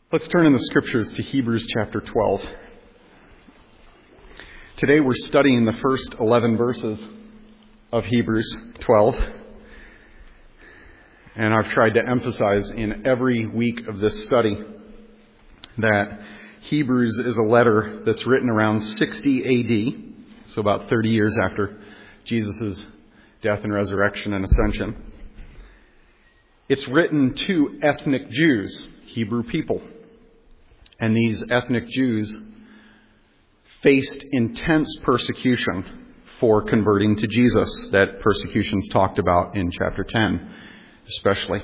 Let's turn in the scriptures to Hebrews chapter 12. Today we're studying the first 11 verses of Hebrews 12. And I've tried to emphasize in every week of this study that Hebrews is a letter that's written around 60 AD, so about 30 years after Jesus' death and resurrection and ascension. It's written to ethnic Jews, Hebrew people. And these ethnic Jews faced intense persecution for converting to Jesus. That persecution's talked about in chapter 10, especially.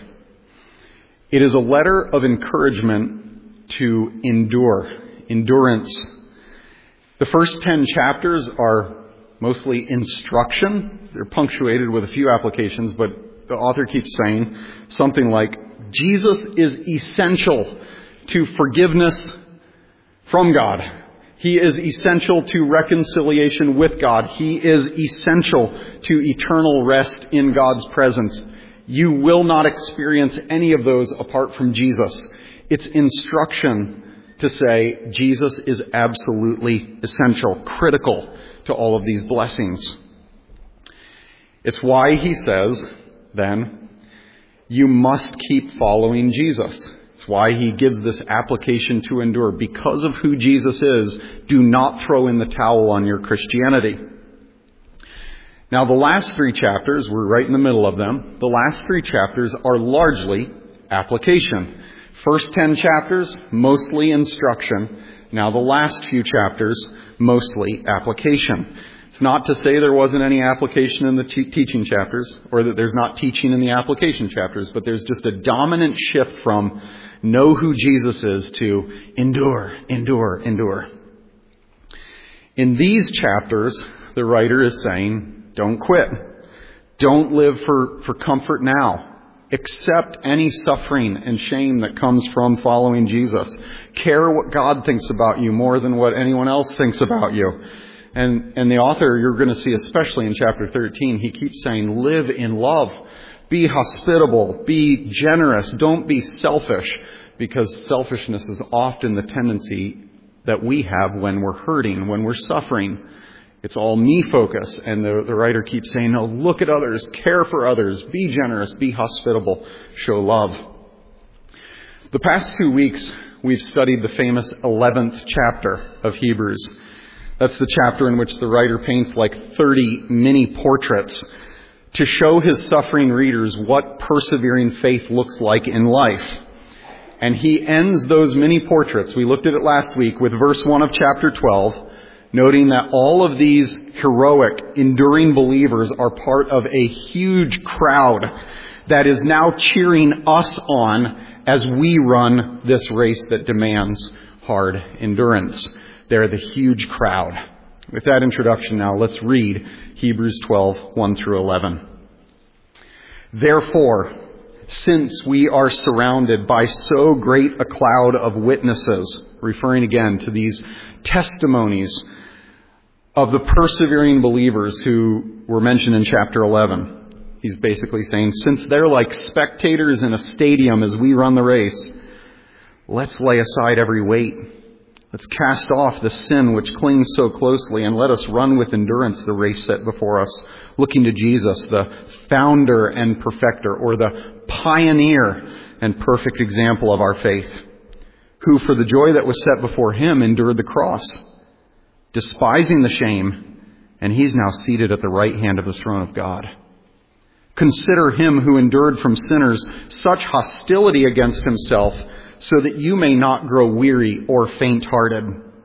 It is a letter of encouragement to endure, endurance. The first 10 chapters are mostly instruction. They're punctuated with a few applications, but the author keeps saying something like, Jesus is essential to forgiveness from God. He is essential to reconciliation with God. He is essential to eternal rest in God's presence. You will not experience any of those apart from Jesus. It's instruction to say Jesus is absolutely essential, critical to all of these blessings. It's why he says, then, you must keep following Jesus. It's why he gives this application to endure. Because of who Jesus is, do not throw in the towel on your Christianity. Now, the last 3 chapters, we're right in the middle of them. The last 3 chapters are largely application. First 10 chapters, mostly instruction. Now, the last few chapters, mostly application. It's not to say there wasn't any application in the teaching chapters, or that there's not teaching in the application chapters, but there's just a dominant shift from know who Jesus is to endure, endure, endure. In these chapters, the writer is saying, don't quit. Don't live for comfort now. Accept any suffering and shame that comes from following Jesus. Care what God thinks about you more than what anyone else thinks about you. And the author, you're going to see especially in chapter 13, he keeps saying, live in love. Be hospitable. Be generous. Don't be selfish, because selfishness is often the tendency that we have when we're hurting, when we're suffering. It's all me focus. And the writer keeps saying, no, look at others. Care for others. Be generous. Be hospitable. Show love. The past 2 weeks, we've studied the famous 11th chapter of Hebrews. That's the chapter in which the writer paints like 30 mini portraits to show his suffering readers what persevering faith looks like in life. And he ends those mini portraits, we looked at it last week, with verse 1 of chapter 12, noting that all of these heroic, enduring believers are part of a huge crowd that is now cheering us on as we run this race that demands hard endurance. They're the huge crowd. With that introduction now, let's read Hebrews 12, 1 through 11. Therefore, since we are surrounded by so great a cloud of witnesses, referring again to these testimonies of the persevering believers who were mentioned in chapter 11, he's basically saying, since they're like spectators in a stadium as we run the race, let's lay aside every weight. Let's cast off the sin which clings so closely, and let us run with endurance the race set before us, looking to Jesus, the founder and perfecter, or the pioneer and perfect example of our faith, who for the joy that was set before him endured the cross, despising the shame, and he's now seated at the right hand of the throne of God. Consider him who endured from sinners such hostility against himself, so that you may not grow weary or faint-hearted.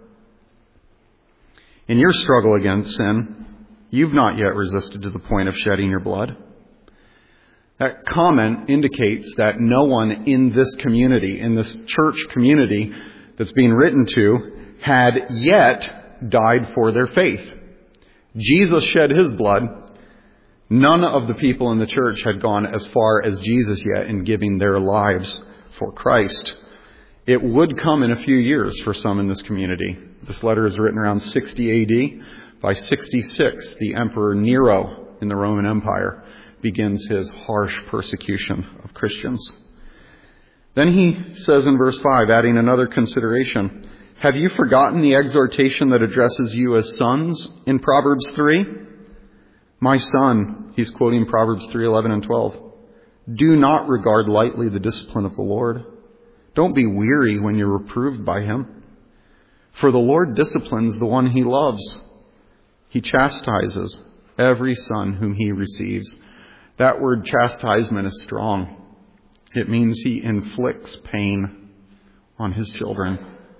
In your struggle against sin, you've not yet resisted to the point of shedding your blood. That comment indicates that no one in this community, in this church community that's being written to, had yet died for their faith. Jesus shed his blood. None of the people in the church had gone as far as Jesus yet in giving their lives for Christ. It would come in a few years for some in this community. This letter is written around 60 AD. By 66, the Emperor Nero in the Roman Empire begins his harsh persecution of Christians. Then he says in verse 5, adding another consideration, have you forgotten the exhortation that addresses you as sons in Proverbs 3? My son, he's quoting Proverbs 3:11 and 12. Do not regard lightly the discipline of the Lord. Don't be weary when you're reproved by him. For the Lord disciplines the one he loves. He chastises every son whom he receives. That word chastisement is strong. It means he inflicts pain on his children.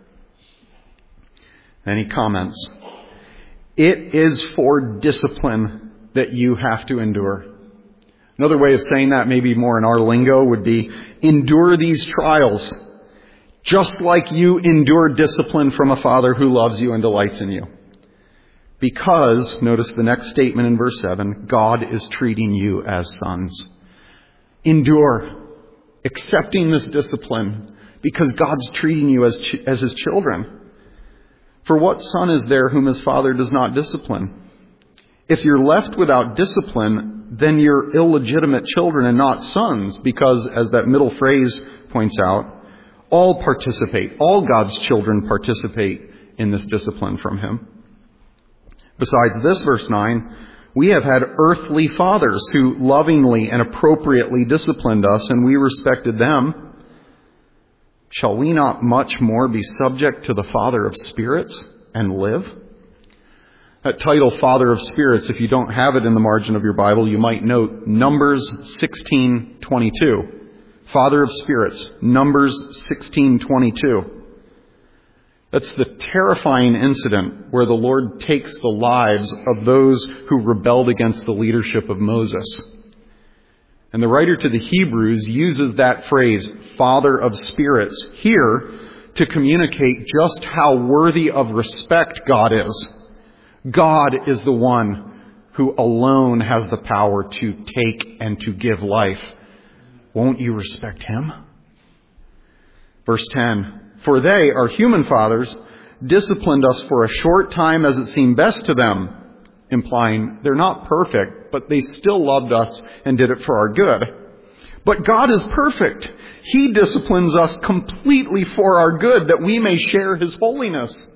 And he comments, it is for discipline that you have to endure. Another way of saying that, maybe more in our lingo, would be endure these trials, just like you endure discipline from a Father who loves you and delights in you. Because, notice the next statement in verse 7, God is treating you as sons. Endure, accepting this discipline, because God's treating you as his children. For what son is there whom his father does not discipline? If you're left without discipline, then you're illegitimate children and not sons, because, as that middle phrase points out, all God's children participate in this discipline from him. Besides this, verse 9, we have had earthly fathers who lovingly and appropriately disciplined us, and we respected them. Shall we not much more be subject to the Father of spirits and live? That title, Father of Spirits, if you don't have it in the margin of your Bible, you might note Numbers 16:22. Father of Spirits, Numbers 16:22. That's the terrifying incident where the Lord takes the lives of those who rebelled against the leadership of Moses. And the writer to the Hebrews uses that phrase, Father of Spirits, here to communicate just how worthy of respect God is. God is the one who alone has the power to take and to give life. Won't you respect him? Verse 10, for they, our human fathers, disciplined us for a short time as it seemed best to them, implying they're not perfect, but they still loved us and did it for our good. But God is perfect. He disciplines us completely for our good, that we may share his holiness.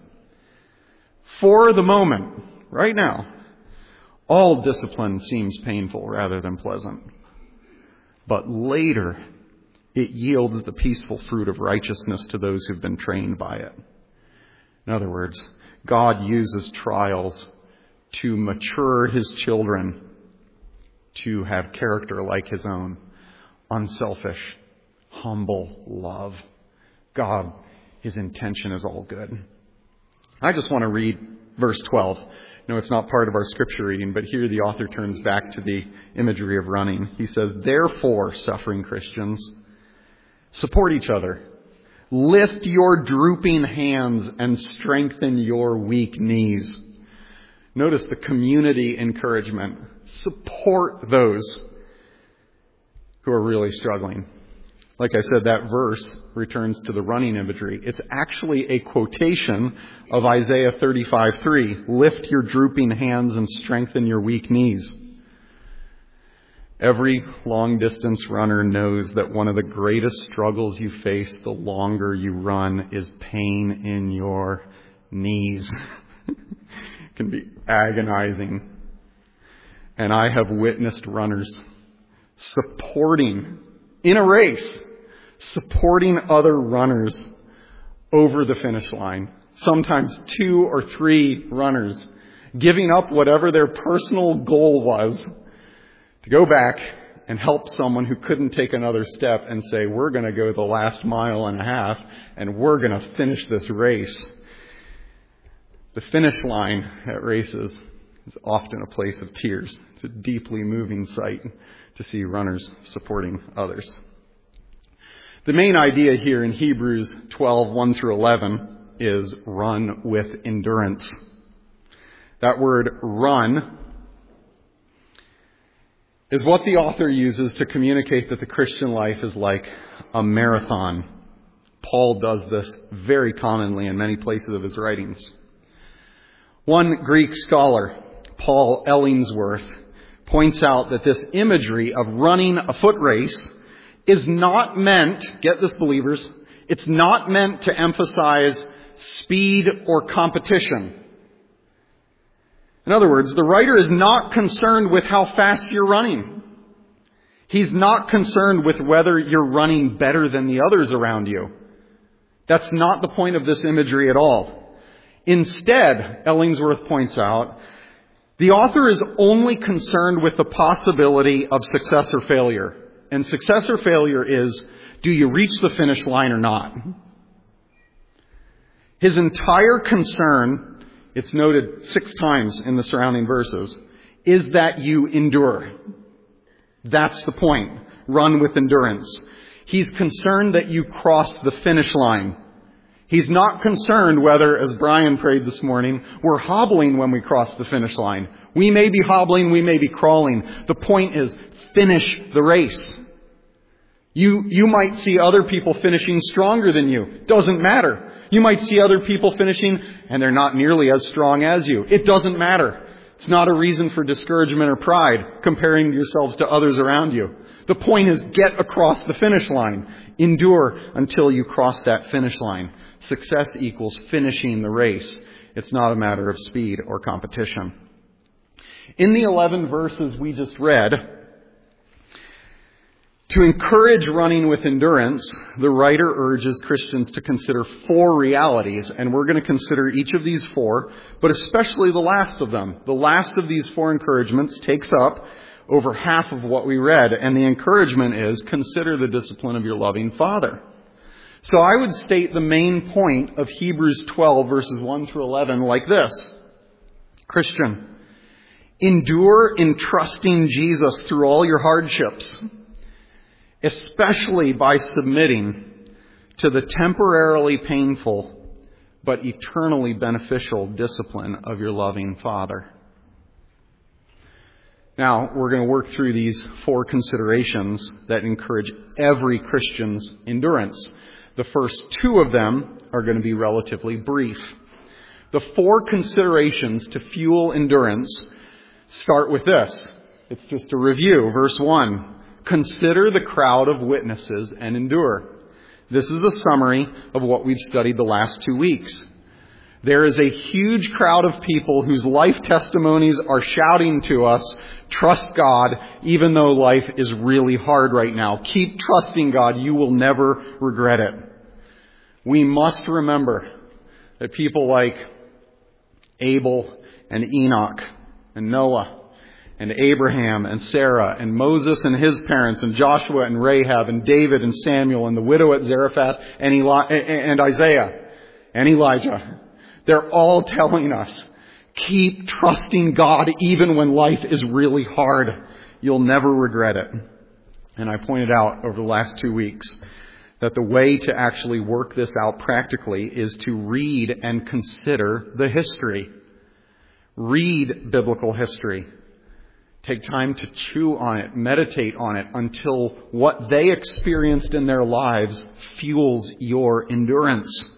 For the moment, right now, all discipline seems painful rather than pleasant. But later, it yields the peaceful fruit of righteousness to those who've been trained by it. In other words, God uses trials to mature his children to have character like his own. Unselfish, humble love. God, his intention is all good. I just want to read verse 12. No, it's not part of our scripture reading, but here the author turns back to the imagery of running. He says, therefore, suffering Christians, support each other. Lift your drooping hands and strengthen your weak knees. Notice the community encouragement. Support those who are really struggling. Like I said, that verse returns to the running imagery. It's actually a quotation of Isaiah 35:3. Lift your drooping hands and strengthen your weak knees. Every long-distance runner knows that one of the greatest struggles you face the longer you run is pain in your knees. It can be agonizing. And I have witnessed runners supporting, in a race, supporting other runners over the finish line. Sometimes 2 or 3 runners giving up whatever their personal goal was to go back and help someone who couldn't take another step and say, we're going to go the last mile and a half and we're going to finish this race. The finish line at races is often a place of tears. It's a deeply moving sight to see runners supporting others. The main idea here in Hebrews 12:1-11 is run with endurance. That word run is what the author uses to communicate that the Christian life is like a marathon. Paul does this very commonly in many places of his writings. One Greek scholar, Paul Ellingsworth, points out that this imagery of running a foot race is not meant, get this believers, it's not meant to emphasize speed or competition. In other words, the writer is not concerned with how fast you're running. He's not concerned with whether you're running better than the others around you. That's not the point of this imagery at all. Instead, Ellingsworth points out, the author is only concerned with the possibility of success or failure. And success or failure is, do you reach the finish line or not? His entire concern, it's noted 6 times in the surrounding verses, is that you endure. That's the point. Run with endurance. He's concerned that you cross the finish line. He's not concerned whether, as Brian prayed this morning, we're hobbling when we cross the finish line. We may be hobbling, we may be crawling. The point is, finish the race. You might see other people finishing stronger than you. Doesn't matter. You might see other people finishing and they're not nearly as strong as you. It doesn't matter. It's not a reason for discouragement or pride, comparing yourselves to others around you. The point is, get across the finish line. Endure until you cross that finish line. Success equals finishing the race. It's not a matter of speed or competition. In the 11 verses we just read, to encourage running with endurance, the writer urges Christians to consider 4 realities, and we're going to consider each of these 4, but especially the last of them. The last of these 4 encouragements takes up over half of what we read, and the encouragement is, consider the discipline of your loving Father. So I would state the main point of Hebrews 12, verses 1 through 11, like this. Christian, endure in trusting Jesus through all your hardships, especially by submitting to the temporarily painful but eternally beneficial discipline of your loving Father. Now, we're going to work through these 4 considerations that encourage every Christian's endurance. The first 2 of them are going to be relatively brief. The 4 considerations to fuel endurance start with this. It's just a review. Verse 1. Consider the crowd of witnesses and endure. This is a summary of what we've studied the last 2 weeks. There is a huge crowd of people whose life testimonies are shouting to us, trust God, even though life is really hard right now. Keep trusting God. You will never regret it. We must remember that people like Abel and Enoch and Noah and Abraham and Sarah and Moses and his parents and Joshua and Rahab and David and Samuel and the widow at Zarephath and Isaiah and Elijah, they're all telling us, keep trusting God even when life is really hard. You'll never regret it. And I pointed out over the last 2 weeks that the way to actually work this out practically is to read and consider the history. Read biblical history. Take time to chew on it, meditate on it until what they experienced in their lives fuels your endurance.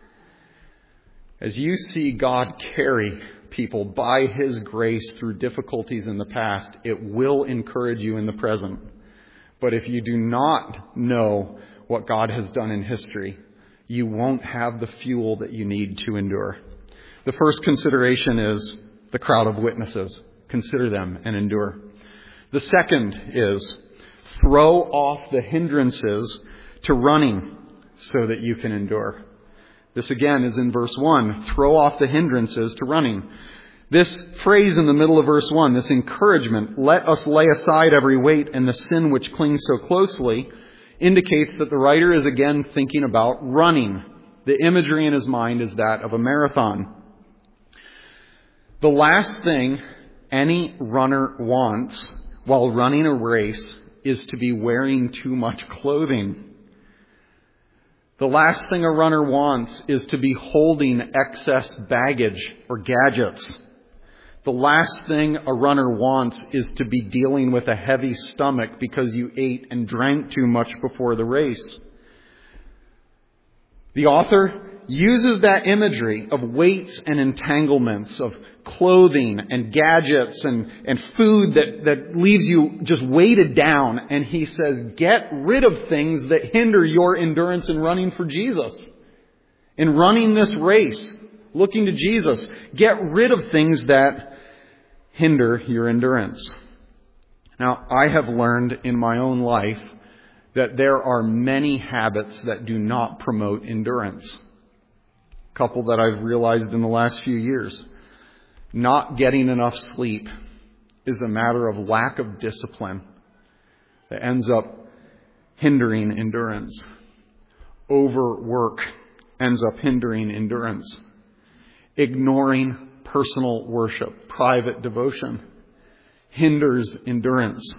As you see God carry people by His grace through difficulties in the past, it will encourage you in the present. But if you do not know what God has done in history, you won't have the fuel that you need to endure. The first consideration is the crowd of witnesses. Consider them and endure. The second is throw off the hindrances to running so that you can endure. This again is in verse 1. Throw off the hindrances to running. This phrase in the middle of verse 1, this encouragement, let us lay aside every weight and the sin which clings so closely, indicates that the writer is again thinking about running. The imagery in his mind is that of a marathon. The last thing any runner wants while running a race is to be wearing too much clothing. The last thing a runner wants is to be holding excess baggage or gadgets. The last thing a runner wants is to be dealing with a heavy stomach because you ate and drank too much before the race. The author uses that imagery of weights and entanglements, of clothing and gadgets and food that leaves you just weighted down. And he says, get rid of things that hinder your endurance in running for Jesus. In running this race, looking to Jesus, get rid of things that hinder your endurance. Now, I have learned in my own life that there are many habits that do not promote endurance. A couple that I've realized in the last few years. Not getting enough sleep is a matter of lack of discipline that ends up hindering endurance. Overwork ends up hindering endurance. Ignoring personal worship, private devotion, hinders endurance.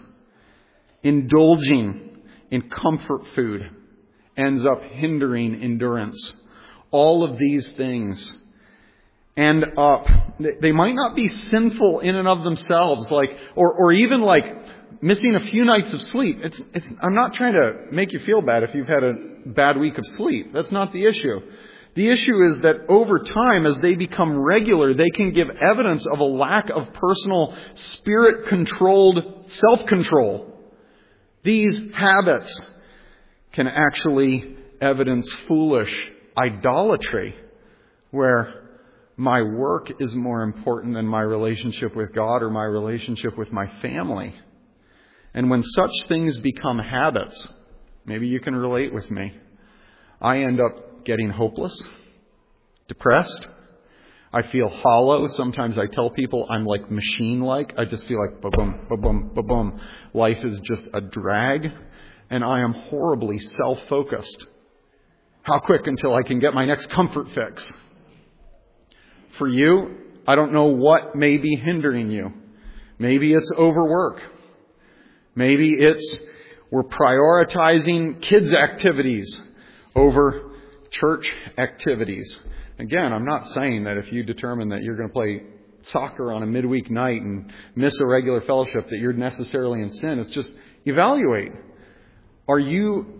Indulging in comfort food ends up hindering endurance. All of these things end up, they might not be sinful in and of themselves, or even like missing a few nights of sleep. I'm not trying to make you feel bad if you've had a bad week of sleep. That's not the issue. The issue is that over time, as they become regular, they can give evidence of a lack of personal, spirit-controlled self-control. These habits can actually evidence foolish idolatry, where my work is more important than my relationship with God or my relationship with my family. And when such things become habits, maybe you can relate with me, I end up getting hopeless, depressed. I feel hollow. Sometimes I tell people I'm like machine-like. I just feel like ba-boom, ba-boom, ba-boom. Life is just a drag, and I am horribly self-focused. How quick until I can get my next comfort fix? For you, I don't know what may be hindering you. Maybe it's overwork. Maybe it's we're prioritizing kids' activities over church activities. Again, I'm not saying that if you determine that you're going to play soccer on a midweek night and miss a regular fellowship that you're necessarily in sin. It's just evaluate. Are you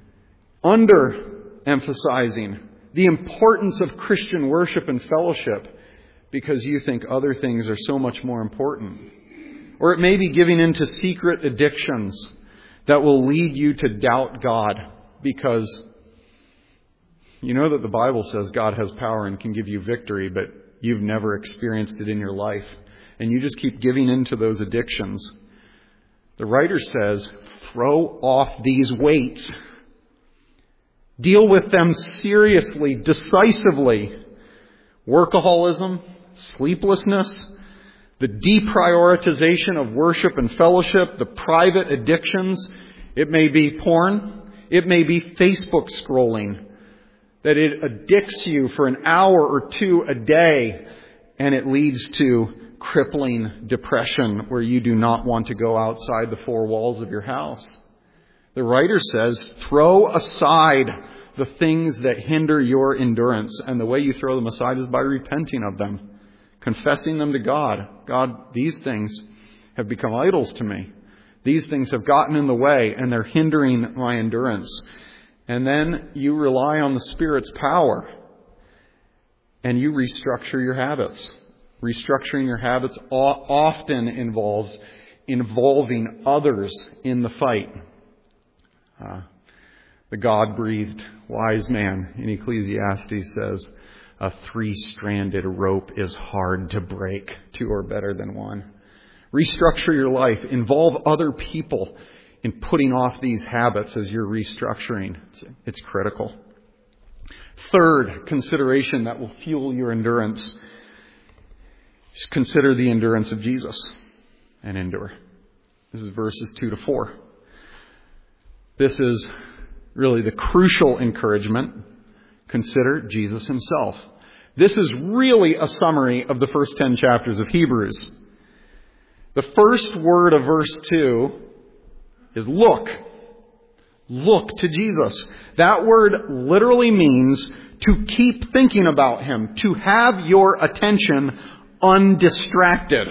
underemphasizing the importance of Christian worship and fellowship because you think other things are so much more important? Or it may be giving into secret addictions that will lead you to doubt God because you know that the Bible says God has power and can give you victory, but you've never experienced it in your life. And you just keep giving into those addictions. The writer says, throw off these weights. Deal with them seriously, decisively. Workaholism, sleeplessness, the deprioritization of worship and fellowship, the private addictions. It may be porn. It may be Facebook scrolling. That it addicts you for an hour or two a day, and it leads to crippling depression where you do not want to go outside the four walls of your house. The writer says, throw aside the things that hinder your endurance. And the way you throw them aside is by repenting of them, confessing them to God. God, these things have become idols to me. These things have gotten in the way, and they're hindering my endurance. And then you rely on the Spirit's power, and you restructure your habits. Restructuring your habits often involves involving others in the fight. The God-breathed wise man in Ecclesiastes says, a three-stranded rope is hard to break. Two are better than one. Restructure your life. Involve other people in putting off these habits as you're restructuring. It's critical. Third consideration that will fuel your endurance is consider the endurance of Jesus and endure. This is verses 2 to 4. This is really the crucial encouragement. Consider Jesus himself. This is really a summary of the first 10 chapters of Hebrews. The first word of verse 2 is look. Look to Jesus. That word literally means to keep thinking about him, to have your attention undistracted.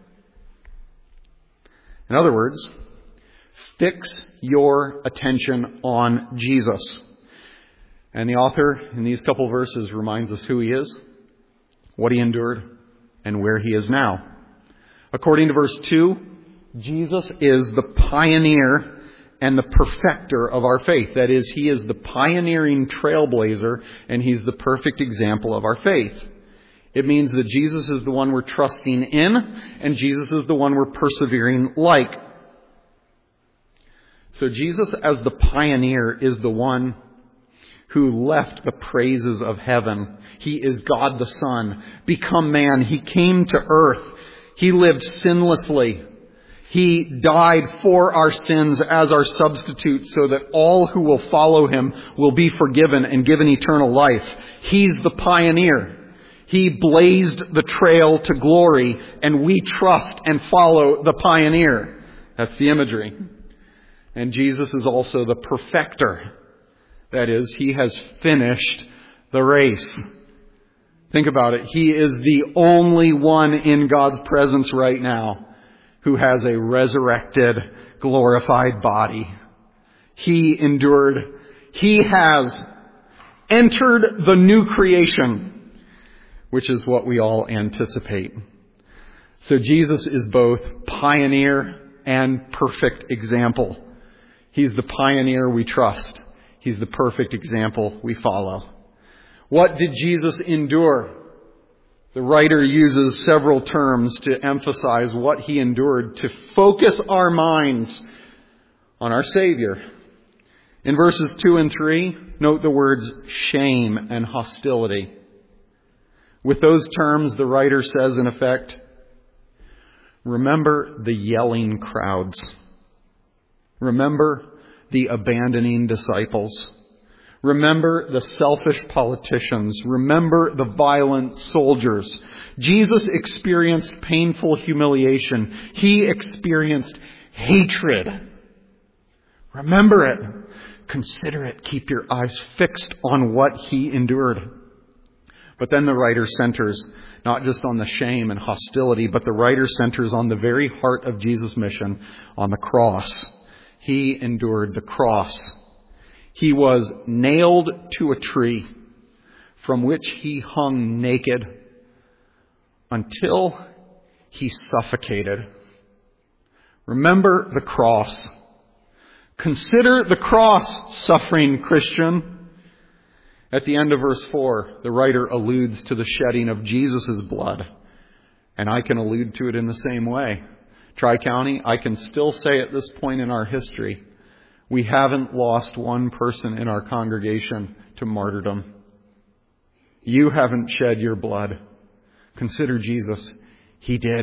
In other words, fix your attention on Jesus. And the author in these couple verses reminds us who he is, what he endured, and where he is now. According to verse 2, Jesus is the pioneer and the perfecter of our faith. That is, he is the pioneering trailblazer, and he's the perfect example of our faith. It means that Jesus is the one we're trusting in, and Jesus is the one we're persevering like. So Jesus, as the pioneer, is the one who left the praises of heaven. He is God the Son, become man. He came to earth. He lived sinlessly. He died for our sins as our substitute so that all who will follow him will be forgiven and given eternal life. He's the pioneer. He blazed the trail to glory, and we trust and follow the pioneer. That's the imagery. And Jesus is also the perfecter. That is, he has finished the race. Think about it. He is the only one in God's presence right now who has a resurrected, glorified body. He endured. He has entered the new creation, which is what we all anticipate. So Jesus is both pioneer and perfect example. He's the pioneer we trust. He's the perfect example we follow. What did Jesus endure? The writer uses several terms to emphasize what he endured, to focus our minds on our Savior. In verses 2 and 3, note the words shame and hostility. With those terms, the writer says, in effect, remember the yelling crowds. Remember the abandoning disciples. Remember the selfish politicians. Remember the violent soldiers. Jesus experienced painful humiliation. He experienced hatred. Remember it. Consider it. Keep your eyes fixed on what he endured. But then the writer centers not just on the shame and hostility, but the writer centers on the very heart of Jesus' mission, on the cross. He endured the cross. He was nailed to a tree from which he hung naked until he suffocated. Remember the cross. Consider the cross, suffering Christian. At the end of verse 4, the writer alludes to the shedding of Jesus' blood. And I can allude to it in the same way. Tri-County, I can still say at this point in our history, we haven't lost one person in our congregation to martyrdom. You haven't shed your blood. Consider Jesus. He did.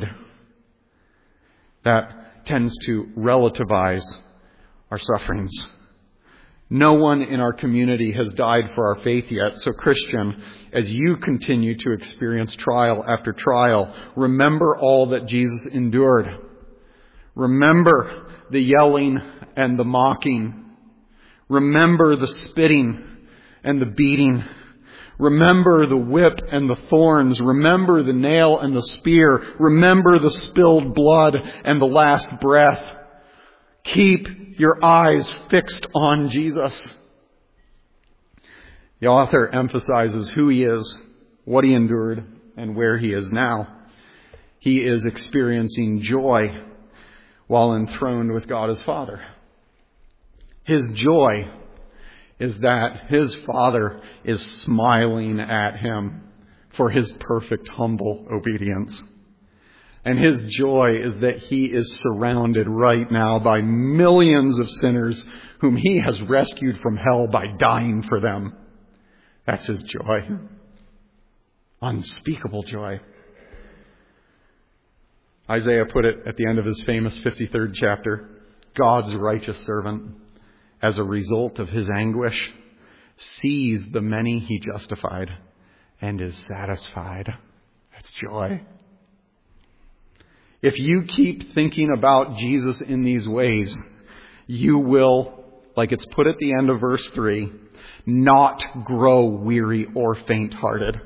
That tends to relativize our sufferings. No one in our community has died for our faith yet. So Christian, as you continue to experience trial after trial, remember all that Jesus endured. Remember the yelling and the mocking. Remember the spitting and the beating. Remember the whip and the thorns. Remember the nail and the spear. Remember the spilled blood and the last breath. Keep your eyes fixed on Jesus. The author emphasizes who he is, what he endured, and where he is now. He is experiencing joy while enthroned with God as Father. His joy is that his Father is smiling at him for his perfect, humble obedience. And his joy is that he is surrounded right now by millions of sinners whom he has rescued from hell by dying for them. That's his joy. Unspeakable joy. Isaiah put it at the end of his famous 53rd chapter, God's righteous servant, as a result of his anguish, sees the many he justified and is satisfied. That's joy. If you keep thinking about Jesus in these ways, you will, like it's put at the end of verse 3, not grow weary or faint-hearted.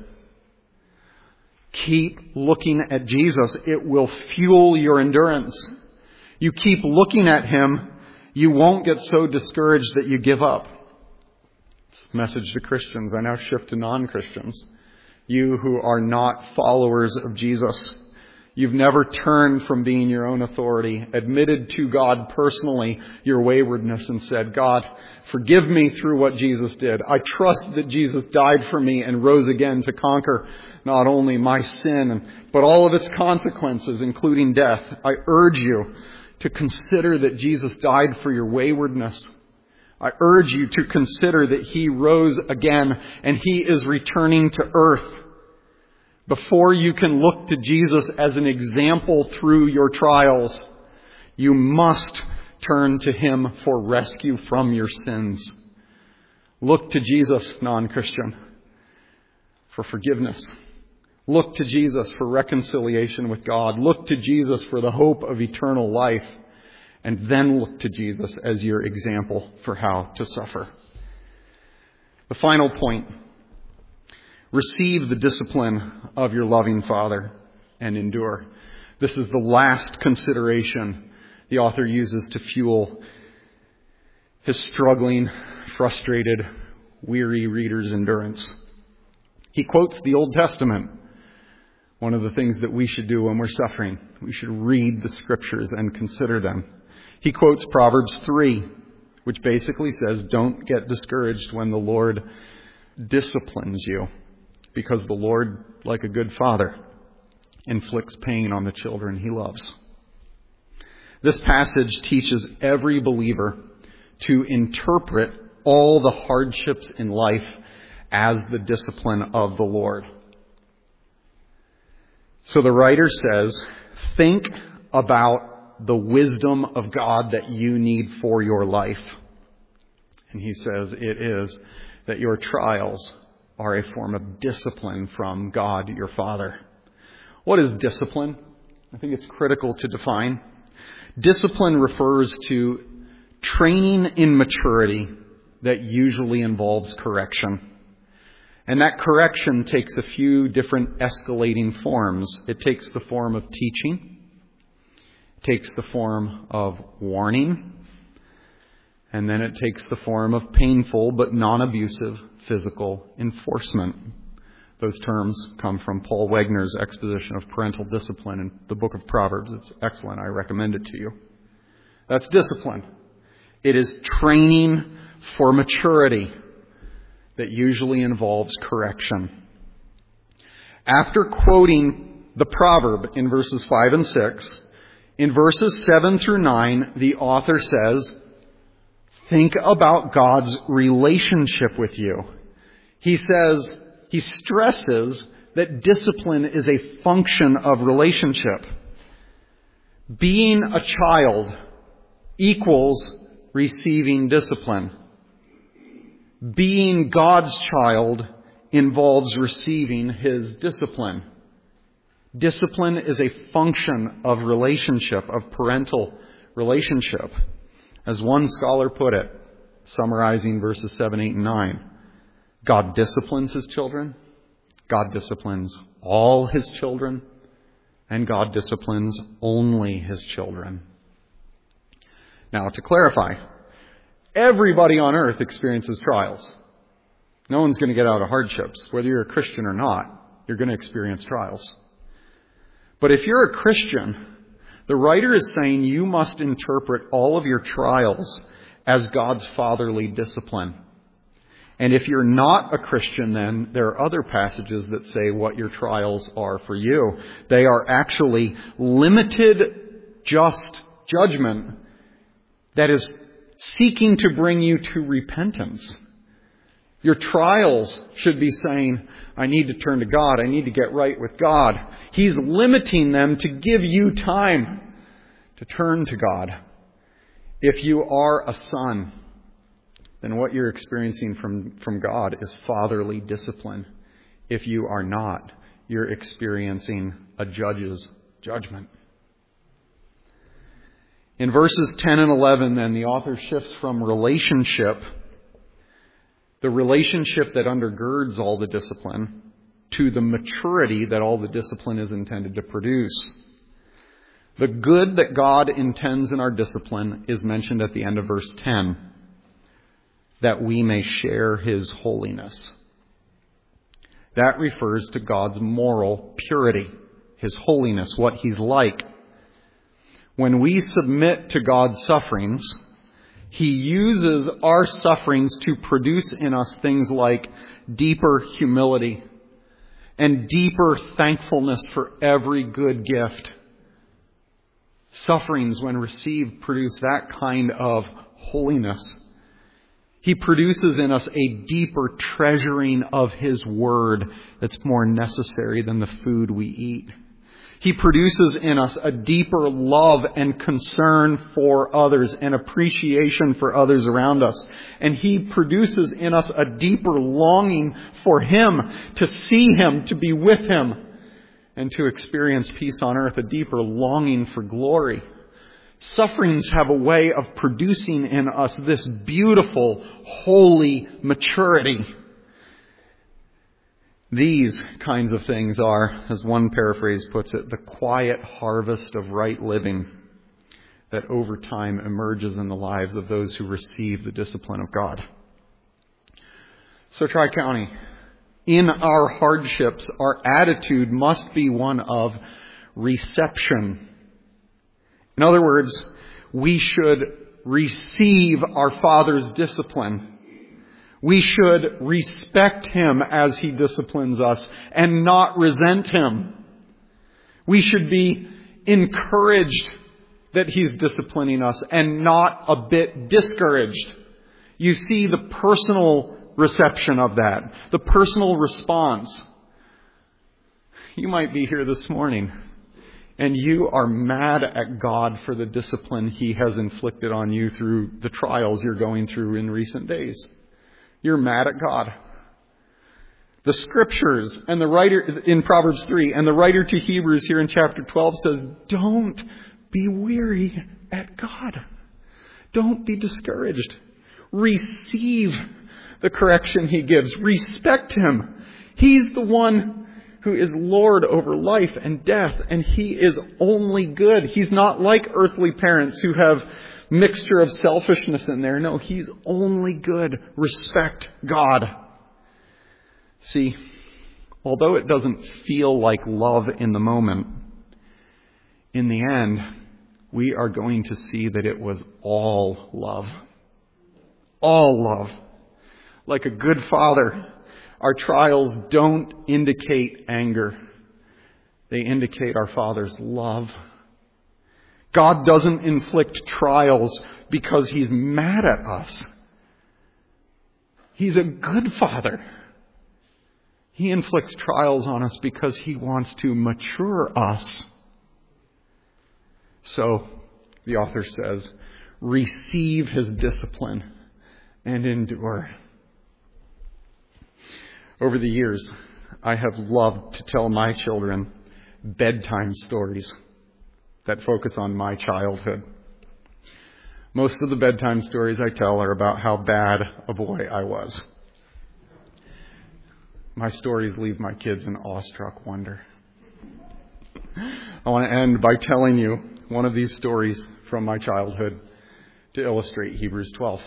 Keep looking at Jesus. It will fuel your endurance. You keep looking at him, you won't get so discouraged that you give up. Message to Christians. I now shift to non-Christians. You who are not followers of Jesus. You've never turned from being your own authority, admitted to God personally your waywardness and said, God, forgive me through what Jesus did. I trust that Jesus died for me and rose again to conquer not only my sin, but all of its consequences, including death. I urge you to consider that Jesus died for your waywardness. I urge you to consider that He rose again and He is returning to earth. Before you can look to Jesus as an example through your trials, you must turn to Him for rescue from your sins. Look to Jesus, non-Christian, for forgiveness. Look to Jesus for reconciliation with God. Look to Jesus for the hope of eternal life. And then look to Jesus as your example for how to suffer. The final point. Receive the discipline of your loving Father and endure. This is the last consideration the author uses to fuel his struggling, frustrated, weary reader's endurance. He quotes the Old Testament. One of the things that we should do when we're suffering, we should read the Scriptures and consider them. He quotes Proverbs 3, which basically says, don't get discouraged when the Lord disciplines you, because the Lord, like a good father, inflicts pain on the children He loves. This passage teaches every believer to interpret all the hardships in life as the discipline of the Lord. So the writer says, think about the wisdom of God that you need for your life. And he says it is that your trials are a form of discipline from God, your Father. What is discipline? I think it's critical to define. Discipline refers to training in maturity that usually involves correction. And that correction takes a few different escalating forms. It takes the form of teaching. It takes the form of warning. And then it takes the form of painful but non-abusive physical enforcement. Those terms come from Paul Wegner's exposition of parental discipline in the book of Proverbs. It's excellent. I recommend it to you. That's discipline. It is training for maturity that usually involves correction. After quoting the proverb in verses 5 and 6, in verses 7 through 9, the author says, think about God's relationship with you. He stresses that discipline is a function of relationship. Being a child equals receiving discipline. Being God's child involves receiving His discipline. Discipline is a function of relationship, of parental relationship. As one scholar put it, summarizing verses 7, 8, and 9, God disciplines His children, God disciplines all His children, and God disciplines only His children. Now, to clarify, everybody on earth experiences trials. No one's going to get out of hardships. Whether you're a Christian or not, you're going to experience trials. But if you're a Christian, the writer is saying you must interpret all of your trials as God's fatherly discipline. And if you're not a Christian, then there are other passages that say what your trials are for you. They are actually limited, just judgment that is seeking to bring you to repentance. Your trials should be saying, I need to turn to God. I need to get right with God. He's limiting them to give you time to turn to God. If you are a son, then what you're experiencing from God is fatherly discipline. If you are not, you're experiencing a judge's judgment. In verses 10 and 11, then, the author shifts from relationship, the relationship that undergirds all the discipline, to the maturity that all the discipline is intended to produce. The good that God intends in our discipline is mentioned at the end of verse 10. that we may share His holiness. That refers to God's moral purity, His holiness, what He's like. When we submit to God's sufferings, He uses our sufferings to produce in us things like deeper humility and deeper thankfulness for every good gift. Sufferings, when received, produce that kind of holiness. He produces in us a deeper treasuring of His Word that's more necessary than the food we eat. He produces in us a deeper love and concern for others and appreciation for others around us. And He produces in us a deeper longing for Him, to see Him, to be with Him, and to experience peace on earth, a deeper longing for glory. Sufferings have a way of producing in us this beautiful, holy maturity. These kinds of things are, as one paraphrase puts it, the quiet harvest of right living that over time emerges in the lives of those who receive the discipline of God. So Tri-County, in our hardships, our attitude must be one of reception. In other words, we should receive our Father's discipline. We should respect Him as He disciplines us and not resent Him. We should be encouraged that He's disciplining us and not a bit discouraged. You see the personal reception of that, the personal response. You might be here this morning and you are mad at God for the discipline He has inflicted on you through the trials you're going through in recent days. You're mad at God. The Scriptures and the writer in Proverbs 3 and the writer to Hebrews here in chapter 12 says, don't be weary at God. Don't be discouraged. Receive the correction He gives. Respect Him. He's the one who is Lord over life and death, and He is only good. He's not like earthly parents who have mixture of selfishness in there. No, He's only good. Respect God. See, although it doesn't feel like love in the moment, in the end, we are going to see that it was all love. All love. Like a good father, our trials don't indicate anger. They indicate our Father's love. God doesn't inflict trials because He's mad at us. He's a good Father. He inflicts trials on us because He wants to mature us. So, the author says, receive His discipline and endure. Over the years, I have loved to tell my children bedtime stories that focus on my childhood. Most of the bedtime stories I tell are about how bad a boy I was. My stories leave my kids in awestruck wonder. I want to end by telling you one of these stories from my childhood to illustrate Hebrews 12.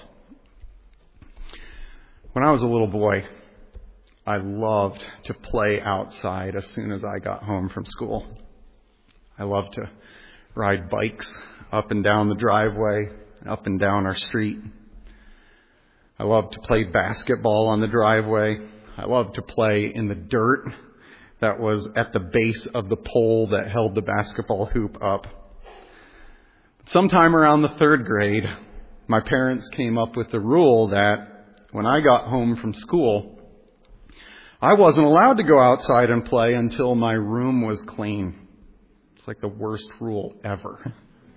When I was a little boy, I loved to play outside as soon as I got home from school. I loved to ride bikes up and down the driveway, up and down our street. I loved to play basketball on the driveway. I loved to play in the dirt that was at the base of the pole that held the basketball hoop up. Sometime around the third grade, my parents came up with the rule that when I got home from school, I wasn't allowed to go outside and play until my room was clean. It's like the worst rule ever.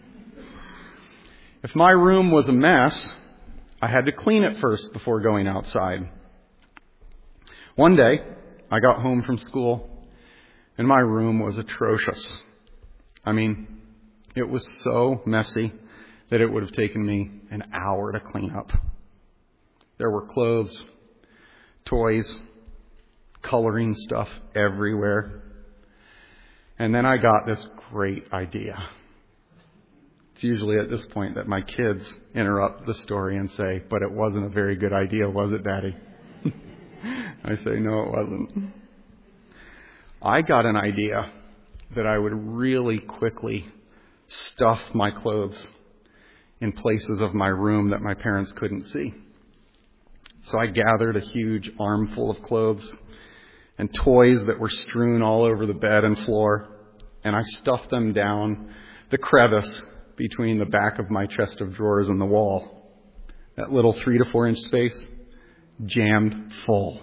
If my room was a mess, I had to clean it first before going outside. One day, I got home from school, and my room was atrocious. I mean, it was so messy that it would have taken me an hour to clean up. There were clothes, toys, coloring stuff everywhere. And then I got this great idea. It's usually at this point that my kids interrupt the story and say, "But it wasn't a very good idea, was it, Daddy?" I say, "No, it wasn't." I got an idea that I would really quickly stuff my clothes in places of my room that my parents couldn't see. So I gathered a huge armful of clothes and toys that were strewn all over the bed and floor, and I stuffed them down the crevice between the back of my chest of drawers and the wall. That little 3 to 4 inch space, jammed full.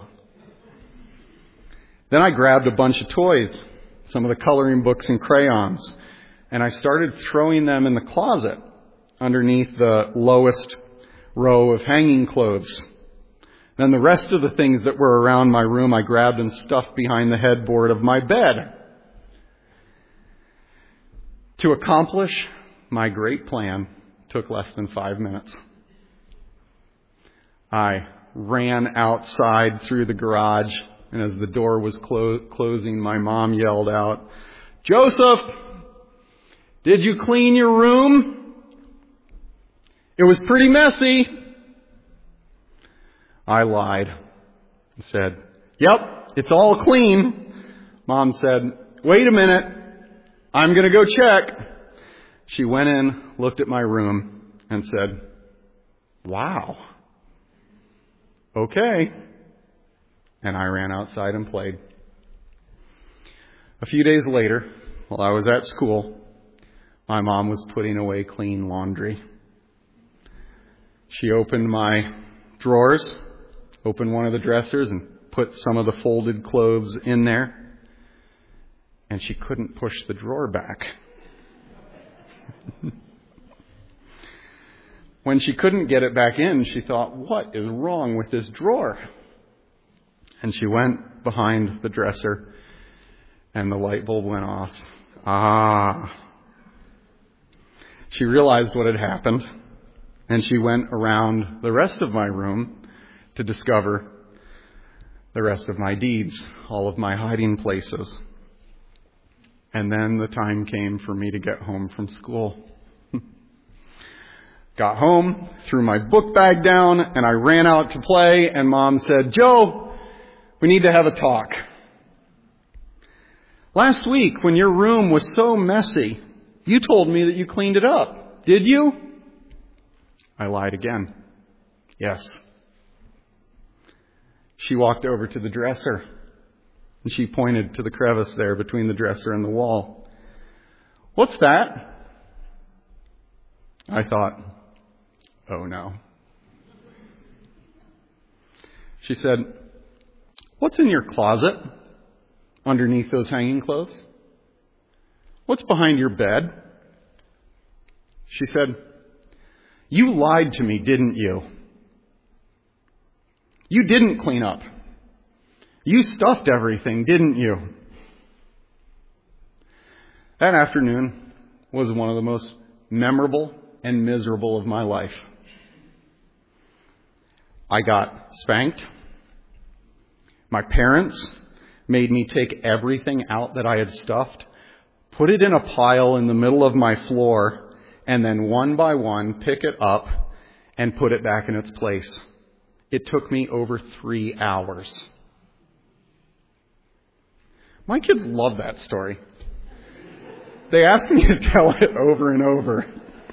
Then I grabbed a bunch of toys, some of the coloring books and crayons, and I started throwing them in the closet underneath the lowest row of hanging clothes. Then the rest of the things that were around my room I grabbed and stuffed behind the headboard of my bed. To accomplish my great plan took less than 5 minutes. I ran outside through the garage, and as the door was closing, my mom yelled out, "Joseph, did you clean your room? It was pretty messy." I lied and said, "Yep, it's all clean." Mom said, "Wait a minute, I'm going to go check." She went in, looked at my room, and said, "Wow. Okay." And I ran outside and played. A few days later, while I was at school, my mom was putting away clean laundry. She opened my drawers, opened one of the dressers, and put some of the folded clothes in there. And she couldn't push the drawer back. When she couldn't get it back in, she thought, "What is wrong with this drawer?" And she went behind the dresser, and the light bulb went off. She realized what had happened, and she went around the rest of my room to discover the rest of my deeds, all of my hiding places. And then the time came for me to get home from school. Got home, threw my book bag down, and I ran out to play, and Mom said, "Joe, we need to have a talk. Last week, when your room was so messy, you told me that you cleaned it up. Did you?" I lied again. "Yes." She walked over to the dresser, and she pointed to the crevice there between the dresser and the wall. "What's that?" I thought, "Oh no." She said, "What's in your closet underneath those hanging clothes? What's behind your bed?" She said, "You lied to me, didn't you? You didn't clean up. You stuffed everything, didn't you?" That afternoon was one of the most memorable and miserable of my life. I got spanked. My parents made me take everything out that I had stuffed, put it in a pile in the middle of my floor, and then one by one pick it up and put it back in its place. It took me over 3 hours. My kids love that story. They ask me to tell it over and over.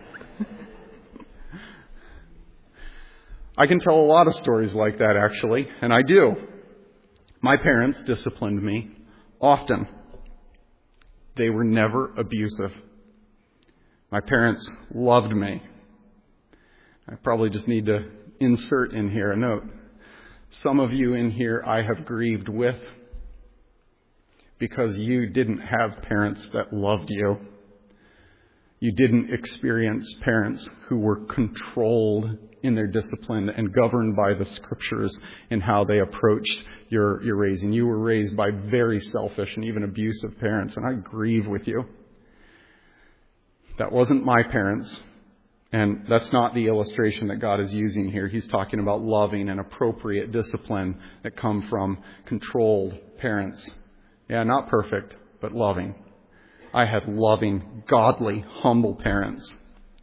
I can tell a lot of stories like that, actually, and I do. My parents disciplined me often. They were never abusive. My parents loved me. I probably just need to insert in here a note. Some of you in here I have grieved with because you didn't have parents that loved you. You didn't experience parents who were controlled in their discipline and governed by the scriptures in how they approached your raising. You were raised by very selfish and even abusive parents, and I grieve with you. That wasn't my parents, and that's not the illustration that God is using here. He's talking about loving and appropriate discipline that come from controlled parents. Yeah, not perfect, but loving. I had loving, godly, humble parents.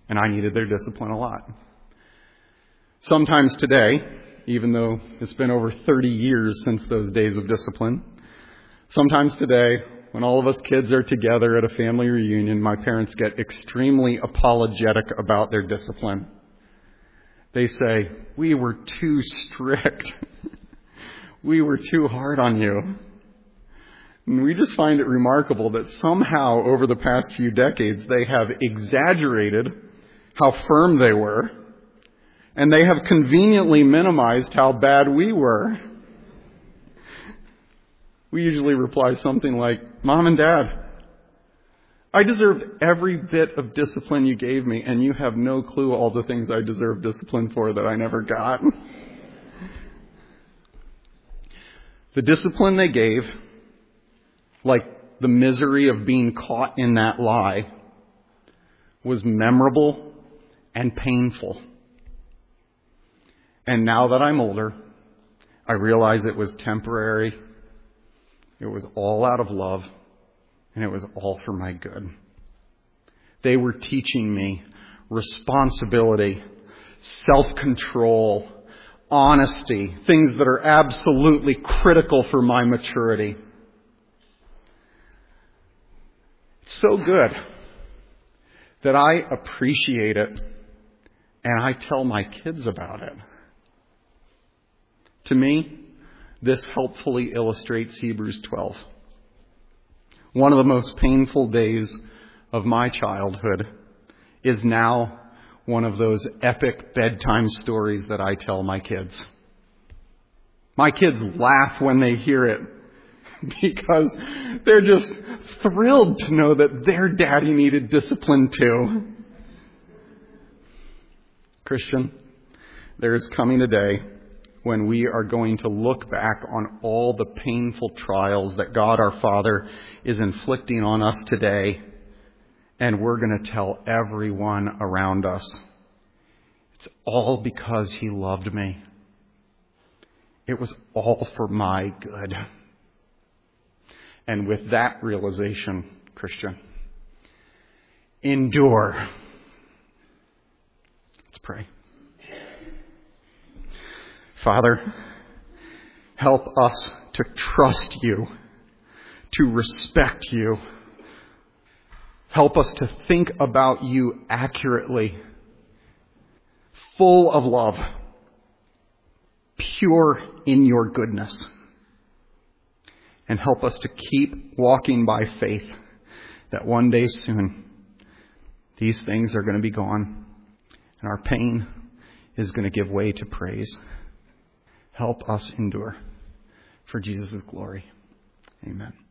and I needed their discipline a lot. Sometimes today, even though it's been over 30 years since those days of discipline, sometimes today, when all of us kids are together at a family reunion, my parents get extremely apologetic about their discipline. They say, "We were too strict. We were too hard on you." And we just find it remarkable that somehow over the past few decades they have exaggerated how firm they were, and they have conveniently minimized how bad we were. We usually reply something like, "Mom and Dad, I deserved every bit of discipline you gave me, and you have no clue all the things I deserve discipline for that I never got." The discipline they gave, like the misery of being caught in that lie, was memorable and painful. And now that I'm older, I realize it was temporary. It was all out of love, and it was all for my good. They were teaching me responsibility, self-control, honesty, things that are absolutely critical for my maturity. It's so good that I appreciate it, and I tell my kids about it. To me, this helpfully illustrates Hebrews 12. One of the most painful days of my childhood is now one of those epic bedtime stories that I tell my kids. My kids laugh when they hear it because they're just thrilled to know that their daddy needed discipline too. Christian, there is coming a day when we are going to look back on all the painful trials that God our Father is inflicting on us today, and we're going to tell everyone around us, it's all because He loved me. It was all for my good. And with that realization, Christian, endure. Let's pray. Father, help us to trust You, to respect You. Help us to think about You accurately, full of love, pure in Your goodness. And help us to keep walking by faith that one day soon these things are going to be gone and our pain is going to give way to praise. Help us endure for Jesus' glory. Amen.